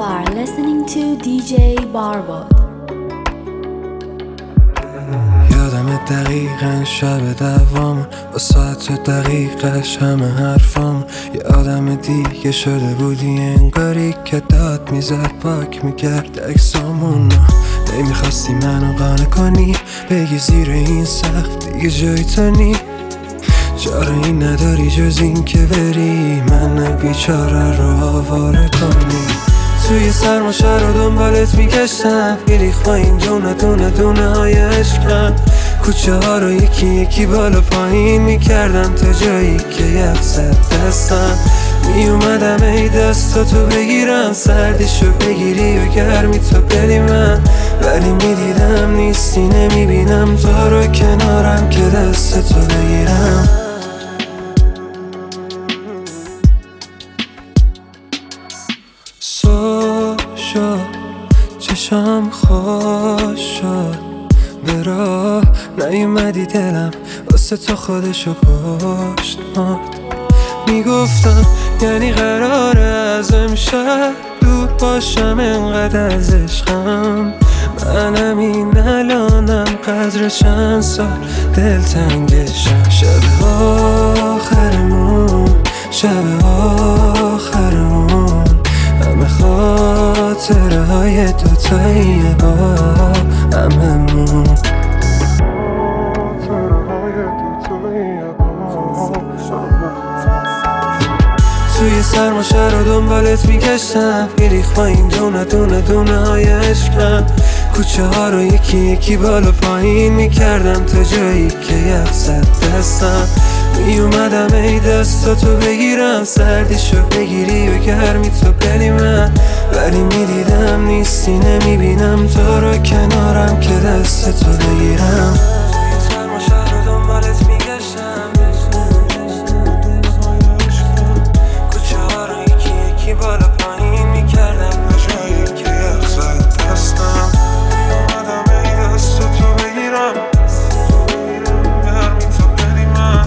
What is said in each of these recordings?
are listening to DJ Barbot. یادم دقیقا شب دوام با ساعت دقیقش همه حرفام. یه آدم دیگه شده بودی انگاری که داد میزد پاک میکرد اکسامون. نمیخواستی منو قانع کنی بگی زیر این سقف دیگه جای تو نی. چاره این نداری جز این که بری من بیچاره رو آواره کنی. توی سرما شهر رو دنبالت میگشتم میریخ با این دونه های عشقم. کوچه ها رو یکی یکی بالا پایین میکردم تا جایی که یخ زد دستم. میومدم ای دستاتو بگیرم سردیشو بگیری و گرمی تو بدی من. ولی میدیدم نیستی نمیبینم تو رو کنارم که دستتو بگیرم. چشم خوش شد به راه نیومدی دلم واسه تو خودشو پشت مرد. میگفتم یعنی قراره از امشب دور باشم انقدر از عشقم. منم این الانم قدر چند سال دلتنگشم. شب آخرمون همه خاطره های دوتاییه با هممون. توی سرما شهر رو دنبالت میگشتم میریخ با این دونه های عشقم. کوچه ها رو یکی یکی بالا پایین میکردم تا جایی که یخ زد دستم. میومدم ای دستاتو بگیرم سردیشو بگیری و گرمی تو بدی من. ولی میدیدم نیستی نمیبینم تو رو کنارم که دستتو بگیرم. سرما شهر رو دنبالت میگشتم کوچه ها رو یکی یکی بالا پایین میکردم تا جایی که یخ زد دستم. میومدم ای دستاتو بگیرم گرمی تو بدی من.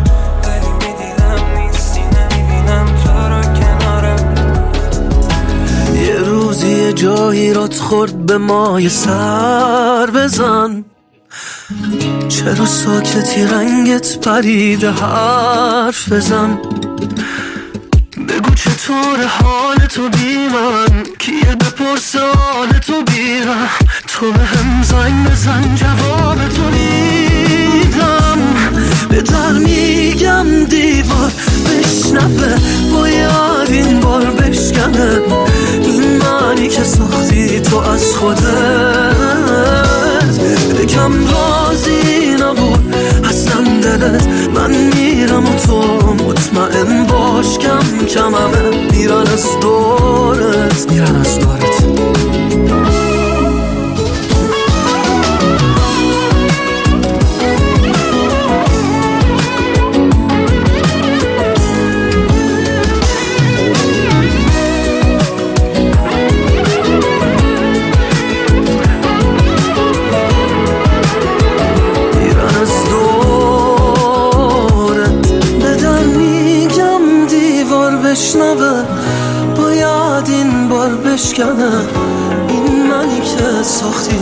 یه جایی رات خورد به ما یه سر بزن. چرا ساکتی رنگت پریده حرف بزن. بگو چطور حال تو بی من کیه بپرسه حال تو بی من. تو به هم زنگ بزن جواب تو میدم. به در میگم دیوار بشنفه باید این بار بشکنه. این معنی که ساختی تو از خودت بکم راضی نبود اصلا دلت. من میرم و تو مطمئن باش کم کم همه میرن از دورت. بشنوه باید این بار بشکنه. این منی که ساختی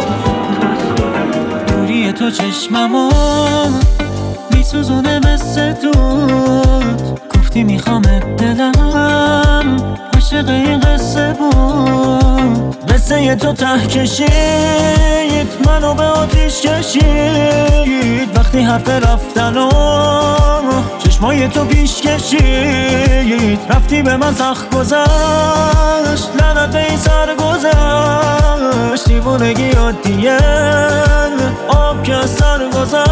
دوری تو چشممو میسوزونه مثل دود. گفتی میخوامت دلم عاشق این قصه بود. قصه تو ته کشید منو به آتیش کشید. وقتی حرف رفتنو چشمای تو پیش کشید. رفتی به من سخت گذشت لعنت به این سر گذشت. دیوونگی عادیه آب که از سر گذشت.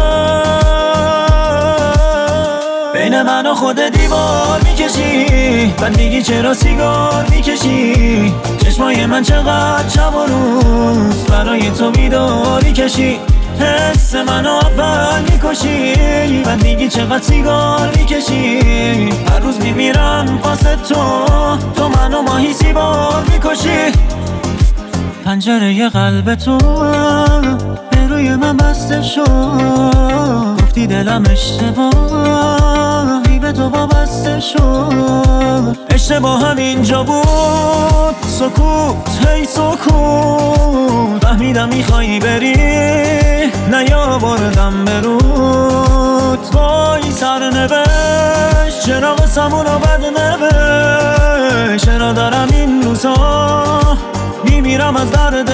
بین من و خود دیوار میکشی بعد میگی چرا سیگار میکشی. چشمای من چقدر شب و روز برای تو بیداری کشی. حس منو اول میکشی بعد میگی چقدر سیگار میکشی. هر روز میمیرم واسه تو منو ماهی سیبار میکشی. پنجره قلب تو به روی من بسته شد. گفتی دلم اشتباهی به تو وابسته شد. اشتباهم اینجا بود، سکوت هی سکوت. فهمیدم میخوایی بری، نیاوردم برود. وای سرنوشت چرا قسمونو بد نوشت. چرا دارم این روزا میمیرم از درد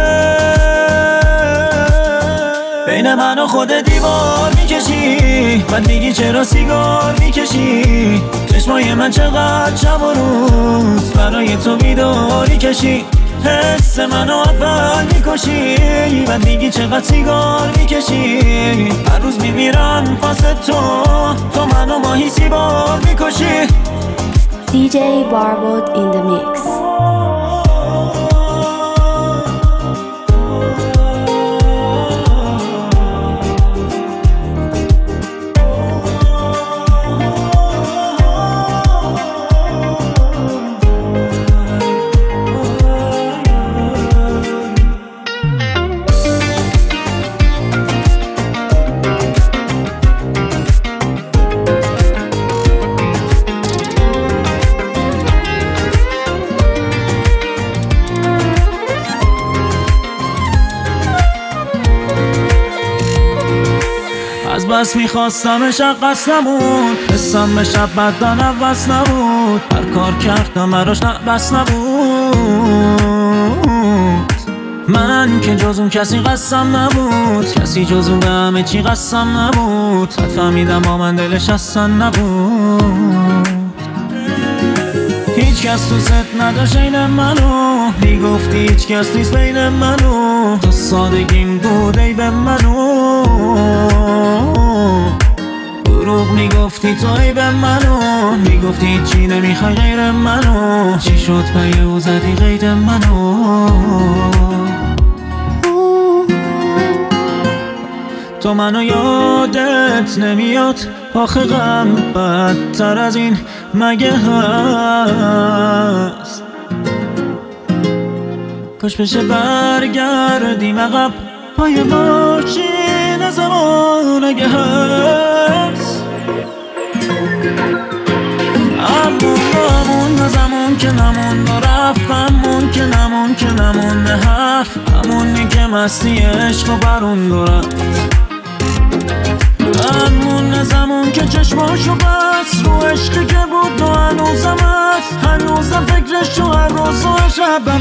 بین من و خود دیوار میکشی. بعد میگی چرا سیگار میکشی. چشمای من چقدر شب و روز برای تو بیداری کشی. حس منو اول میکشی. بعد میگی چقدر سیگار میکشی. هر روز میمیرم واسه تو منو ماهی سیبار میکشی. DJ Barbot in the mix. از بس میخواستمش قصد نبود. حسم به شب بدن عوض نبود. هر کار کردم براش بس نبود. من که جز اون کسی قسم نبود. کسی جز اون به همه چی قسم نبود. حد فهمیدم با من دلش اصلا نبود. هیچ کس تو ست نداشت این منو. میگفتی هیچ کس نیست بین منو. تو سادگیم بود ای به منو. دروغ میگفتی تو ای به منو. میگفتی چی نمیخوای غیر منو. چی شد پی او زدی غیر منو. تو منو یادت نمیاد. آخه غم بدتر از این مگه هست. کاش بشه برگردیم عقب. پای ماشین زمان اگه هست. همون زمان که نمون رفت. همون که نمون که نمون حرف. همونی که مستی عشق و برون دارد. همون زمان که چشماشو بست. رو عشقی که بود و هنوزم هست. هنوزم فکرش تو هر روز و شبم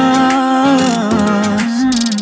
هست.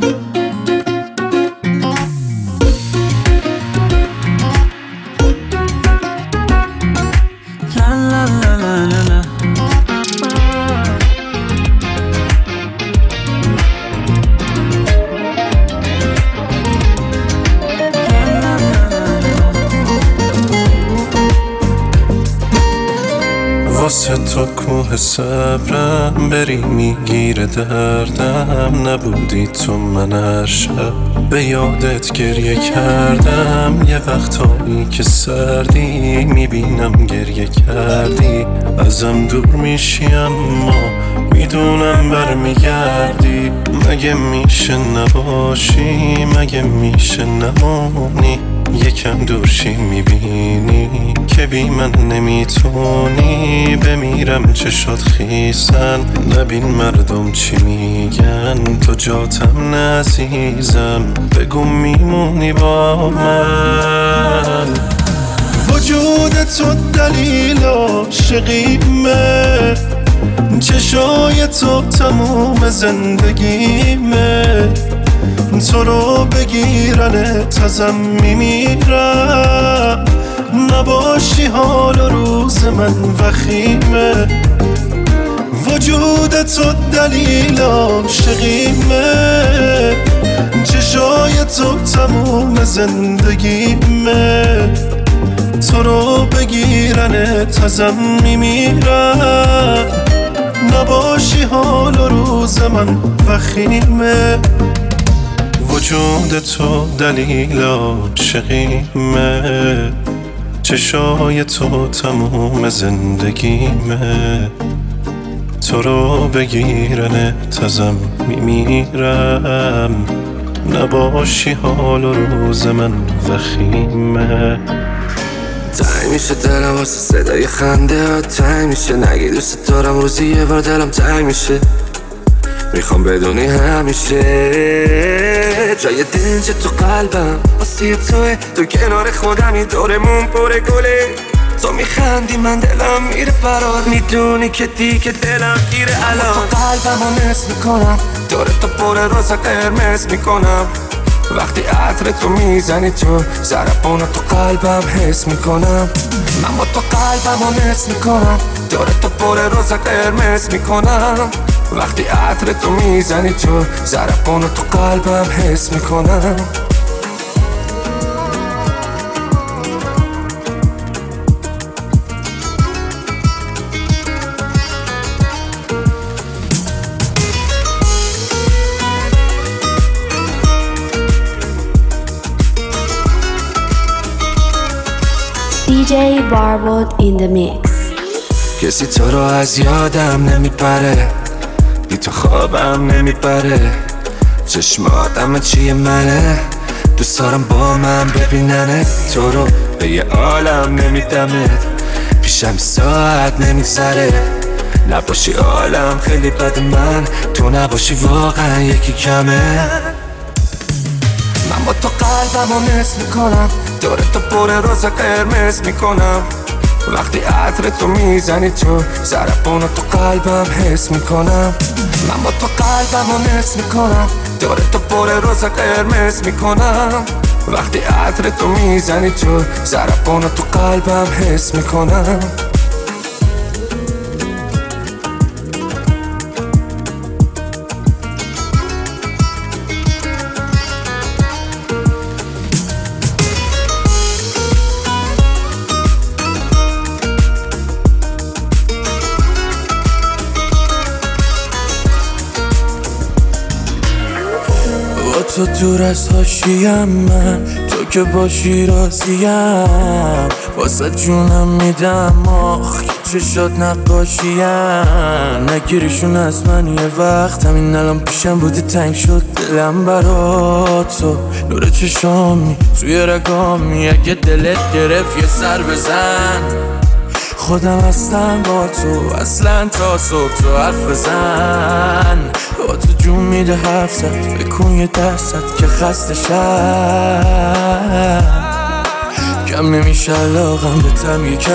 واسه تو کوه صبرم بری میگیره دردم. نبودی تو من هر شب به یادت گریه کردم. یه وقتایی که سردی میبینم گریه کردی. ازم دور میشی اما میدونم برمیگردی. مگه میشه نباشی. مگه میشه نمونی. یکم دورشی میبینی که بی من نمیتونی. بمیرم چشات خیسن. نبین مردم چی میگن. تو جاتم نعزیزم. بگو میمونی با من. وجود تو دلیل عاشقیمه. چشای تو تموم زندگیمه. تو رو بگیرنت ازم میمیرم. نباشی حال و روز من وخیمه. وجود تو دلیل عاشقیمه. چشای تو تموم زندگیمه. تو رو بگیرنت ازم میمیرم. نباشی حال و روز من وخیمه. وجود تو دلیل عاشقیمه. چشای تو تموم زندگیمه. تو رو بگیرنت ازم میمیرم. نباشی حال و روز من وخیمه. تنگ میشه دلم واسه صدای خنده ها، تنگ میشه نگی دوست دارم روزی یه بار دلم تنگ میشه. میخوام بدونی همیشه جای دنج تو قلبم واسه توه، تو کنار خودمی دورمون پر گله. تو میخندی من دلم میره برات، میدونی که دیگه دلم گیره الان. تو قلبمو نصف میکنم دور تو پر روز قرمز میکنم، وقتی عطر تو میزنی تو ضربانو تو قلبم حس میکنم. من با تو قلبمو نصف میکنم دور تو پر روز قرمز میکنم، وقتی عطر تو میزنی تو ضربانو تو قلبم حس میکنم. DJ Barbot in the mix. کسی تو رو از یادم نمیپره، بی تو خوابم نمیپره، چشماتم چیه منه، دوست دارم با من ببیننه. تو رو به یه عالم نمیدمت، پیشم ساعت نمیگذره، نباشی عالم خیلی بد، من تو نباشی واقعا یکی کمه. من با تو قلبمو نصف میکنم دور تو پر روز قرمز میکنم، وقتی عطر تو میزنی تو ضربانو تو قلبم حس میکنم. من با تو قلبمو نصف میکنم دور تو پر روز قرمز میکنم، وقتی عطر تو میزنی تو ضربانو تو قلبم حس میکنم. تو دور از حاشیم، من تو که باشی راضیم، واسه جونم میدم آخ چشات نقاشیم. نگیریشون از من یه وقت، همین الان پیشم بودی تنگ شد دلم برات. تو نور چشامی توی رگامی، اگه دلت گرفت یه سر بزن، خودم هستم با تو اصلا تا صبح تو حرف بزن. با تو جون میده حرف زد، بکن یه درصد که خسته شد، کم نمیشه علاقم به تم یکم.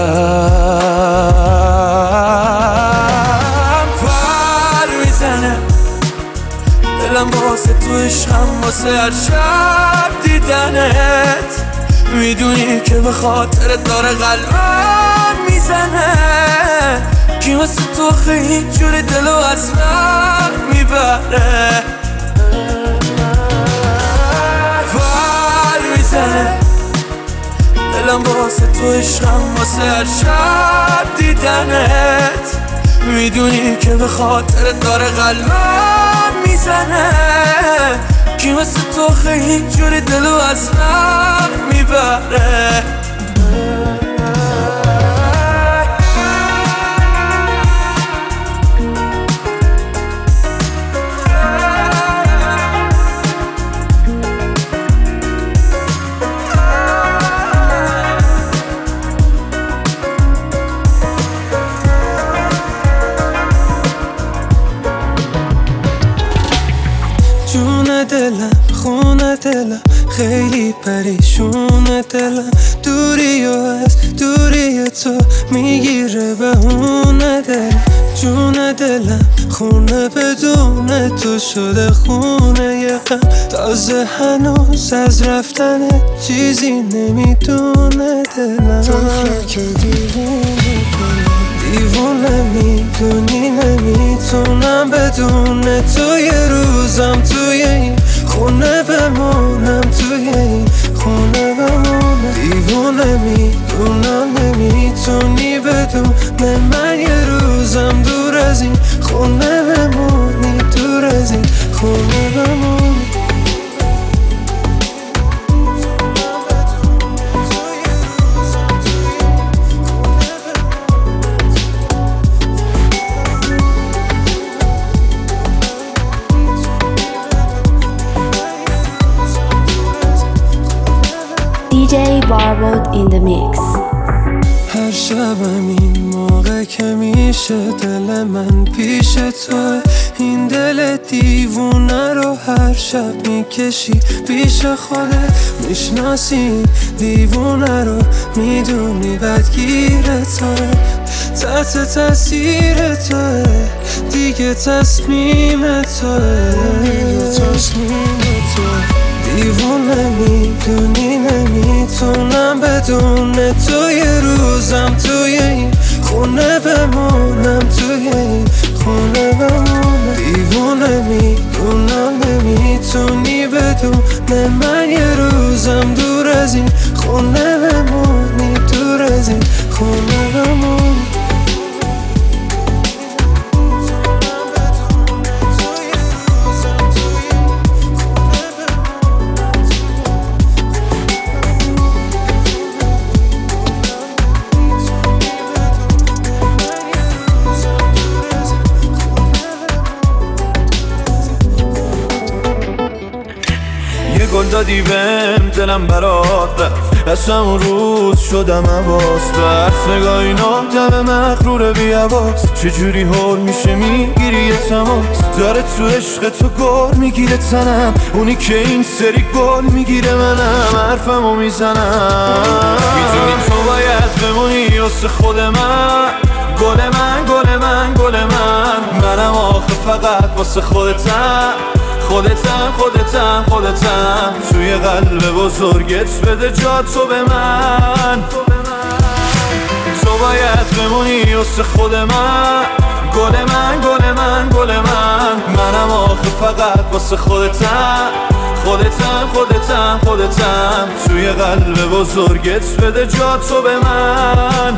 پر میزنه دلم واسه تو عشقم، واسه هر شب دیدنت، میدونی که به خاطر داره قلبم میزنه. کی مثل تو خیلی جوری دلو از من میبره، پر میزنه دلم واسه تو عشقم، واسه هر شب دیدنت، میدونی که به خاطر داره قلبم میزنه. کی مثل تو خیلی جوری دلو از من میبره. جون دلم خونه دلم خیلی پریشونه دلم، دوری و از دوری تو میگیره بهونه دلم. جون دلم خونه بدون تو شده خونه یه غم، تازه هنوز از رفتن چیزی نمیدونه دلم. تو فکر دیوونه میدونی نمیتونم بدون تو یه روزم توی این خونه بمونم، توی این خونه بمونم. دیوونه میدونم نمیتونی بدون من یه روزم دور از این خونه بمونی، دور از این خونه بمونی. DJ Barbot in the mix. شبم این موقع که میشه دل من پیش تو، این دل دیوونه رو هر شب میکشی پیش خودت، میشناسی دیوونه رو، میدونی بدگیر توه، تحت تاثیر توه، دیگه تصمیم توه، دیوونه میدونی نمیتونم بدون تو یه روزم توی این خونه بمونم، توی این خونه بمونم. دیوونه میدونم نمیتونی بدون من یه روزم دور از این خونه بمونی، دور از این خونه بمونی. گل دادی بهم دلم برات رفت، از همون روز شدم حواس بس، نگاه اینا دم مغرور بی حواس، چجوری حول میشه میگیری یه تماس، داره تو عشق تو گل میگیره تنم، اونی که این سری گل میگیره منم، حرفمو میزنم، میدونی تو باید بمونی واسه خود من، گل من گل من گل من، منم آخه فقط واسه خودتم، خودتم خودتم خودتم، توی قلب بزرگت بده جا تو به من، تو باید بمونی واسه خود من، گل من گل من گل من، منم آخه فقط واسه خودتم، خودتم خودتم خودتم، توی قلب بزرگت بده جا تو به من.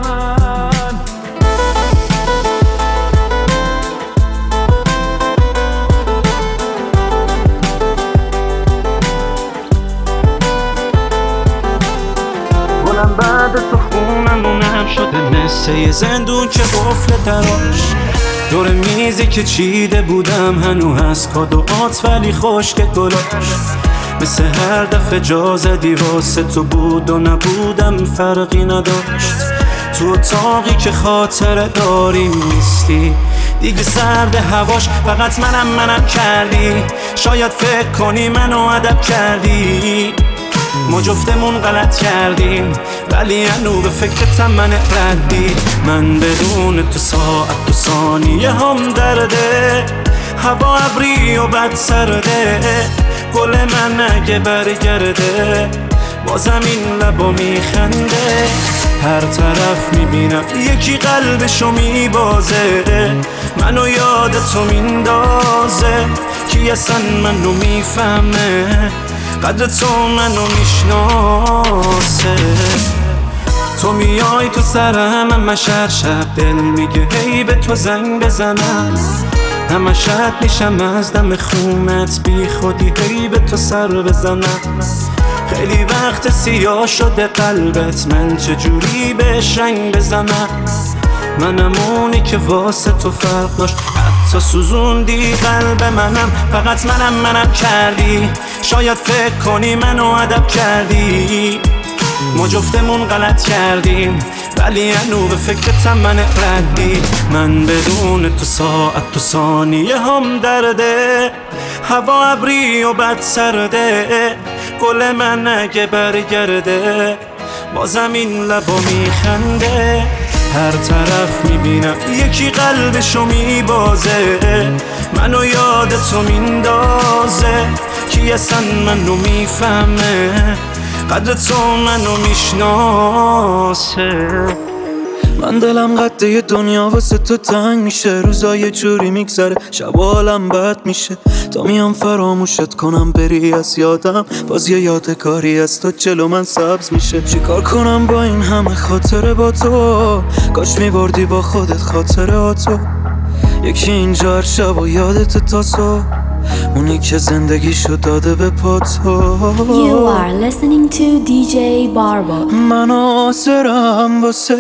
بعد تو خونمونم شده مثل یه زندون که قفل دراش، دور میزی که چیده بودم هنو هست کادوات ولی خشک گلاش، مثل هر دفعه جا زدی واسه تو بود و نبودم فرقی نداشت، تو اتاقی که خاطره داریم نیستی دیگه سرد هواش، فقط منم کردی، شاید فکر کنی منو ادب کردی، ما جفتمون غلط کردیم ولی هنو به فکرتم من ردی، من بدون تو ساعت و ثانیه هم درده، هوا ابری و بد سرده، گل من اگه برگرده بازم این لبا میخنده، هر طرف میبینم یکی قلبشو میبازه، منو یاد تو میندازه، کی اصلا منو میفهمه، قدر تو منو میشناسه، تو میای تو سرم همش هر شب دل میگه هی به تو زنگ بزنم، همش شب میشم از دم خونت بی خودی هی به تو سر بزنم، خیلی وقت سیاه شده قلبت من چجوری بهش رنگ بزنم، منم اونی که واسه تو فرق داشت حتی سوزوندی قلب منم، فقط منم کردی، شاید فکر کنی منو ادب کردی، ما جفتمون غلط کردیم ولی هنو به فکرتم من ردی، من بدون تو ساعت و ثانیه هم درده، هوا ابری و بد سرده، گل من اگه برگرده بازم این لبا میخنده، هر طرف میبینم یکی قلبشو میبازه، منو یاد تو میندازه، کی اصلا منو میفهمه، قدر تو منو میشناسه. من دلم قده دنیا واسه تو تنگ میشه، روزای جوری میگذره شب حالم بد میشه، تا میام فراموشت کنم بری از یادم، باز یه یادگاری از تو جلو من سبز میشه، چیکار کنم با این همه خاطره با تو، کاش میبردی با خودت خاطراتو، یکی اینجا هر شب و یادت تاسو، اونی که زندگیشو داده به پاتو. You are listening to DJ Barbo. من آسرم واسه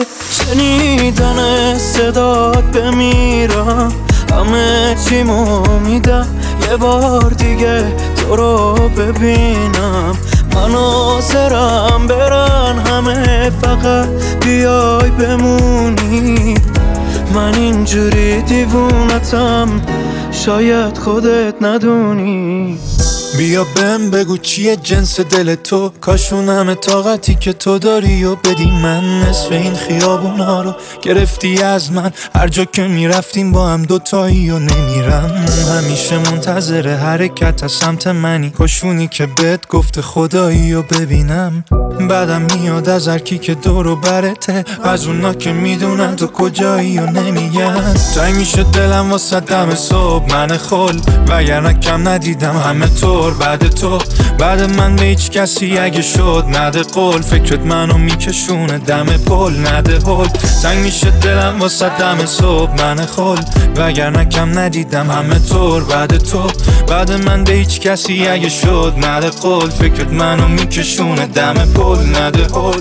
شنیدن صدات بمیرم، همه چیمو میدم یه بار دیگه تو رو ببینم، من حاضرم برن همه فقط بیای بمونی. من اینجوری دیوونتم شاید خودت ندونی. بیا بهم بگو چیه جنس دل تو، کاشون همه طاقتی که تو داری و بدی من. نصف این خیابونا رو گرفتی از من، هر جا که میرفتیم با هم دوتایی و نمیرم. همیشه منتظر حرکت از سمت منی، کاشونی که بهت گفت خدایی و ببینم. بعدم میاد از هرکی که دور و برته، از اونا که میدونن تو کجایی و نمیگن. تنگ میشه دلم واسه دم صبح من خل، وگرنه کم ندیدم همه طور بعد تو. بعد من به هیچ کسی اگه شد نده قول، فکرت منو میکشونه دم پل نده هل. تنگ میشه دلم واسه دم صبح من خل، وگرنه کم ندیدم همه طور بعد تو. بعد من به هیچ کسی اگه شد نده قول، فکرت منو میکشونه دم پل نده هل.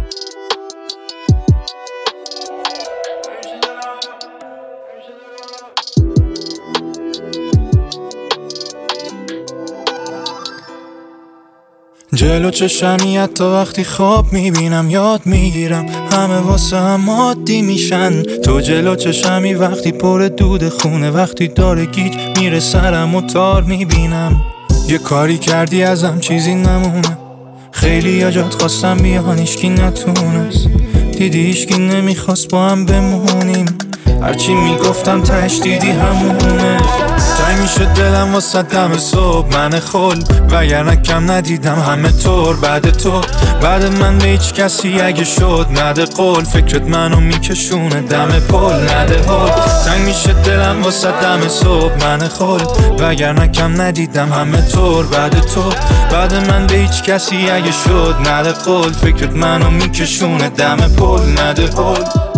جلو چشمی حتی وقتی خواب میبینم یاد میگیرم همه واسه هم عادی میشن. تو جلو چشمی وقتی پر دود خونه، وقتی داره گیج میره سرم و تار میبینم. یه کاری کردی ازم چیزی نمونه، خیلی یا جات خواستم بیان هیچکی نتونست. دیدی هیچکی نمیخواست با هم بمونیم، هرچی میگفتم تش دیدی همونه. تنگ میشه دلم واسه دم صبح من خل، وگرنه کم ندیدم همه طور بعد تو. بعد من به هیچ کسی اگه شد نده قول، فکرت منو میکشونه دم پل نده هل. تنگ میشه دلم واسه دم صبح من خل، وگرنه کم ندیدم همه طور بعد تو. بعد من به هیچ کسی اگه شد نده قول، فکرت منو میکشونه دم پل نده هل.